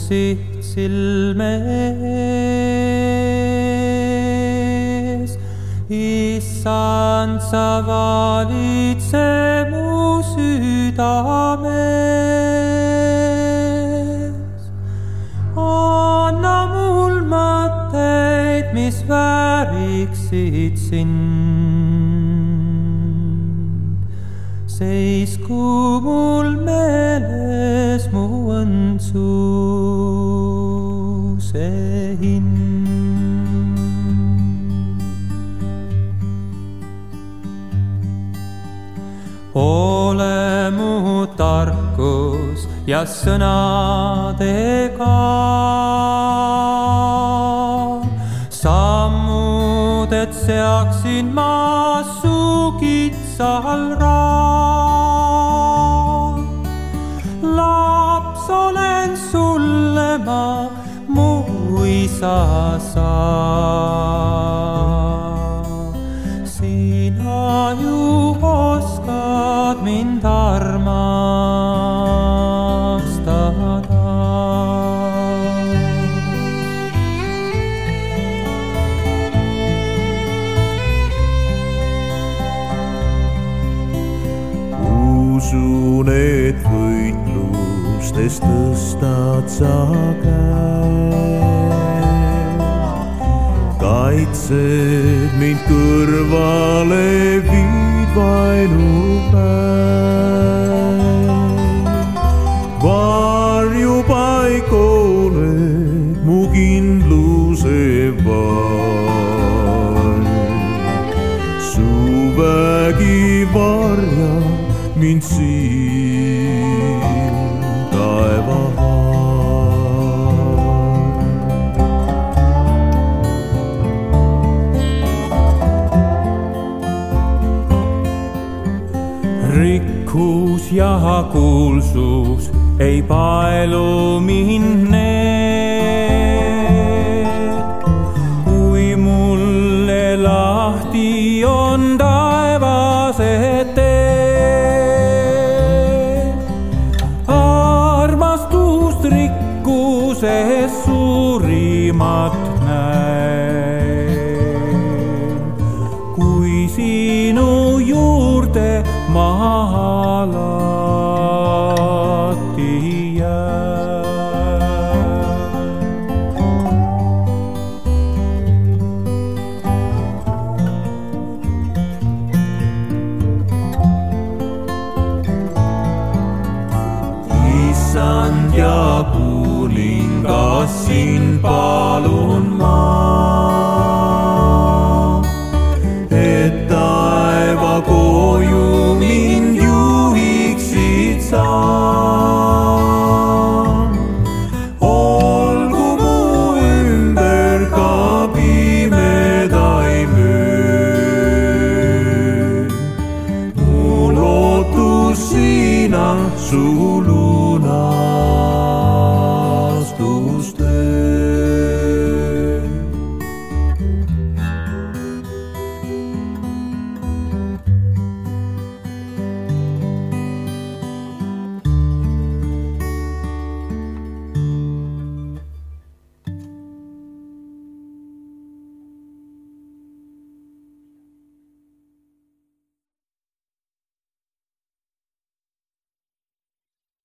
siht silme ees. Issand, sa valitse mu südames. Anna mul mõtteid, mis vääriksid sind. Seisku mul meeles mu õndsuse hind. Ole mu tarkus ja sõnadega sammud, et seaksin ma su kitsal raam. Laps olen sulle ma, mu isa sa. Sina ju oskad mind armastada. Usun, et võitlustes tõstad sa käed, kaitsed mind kõrvale, viid vaenupäev. Varjupaik oled mu kindluse vaid, su vägi varjab mind siin taeva all. Rikkus ja kuulsus ei paelu mind need, kui mulle lahti on taevased teed. Armastust rikkuses suurimat näen, kui sinu juurde ma alan.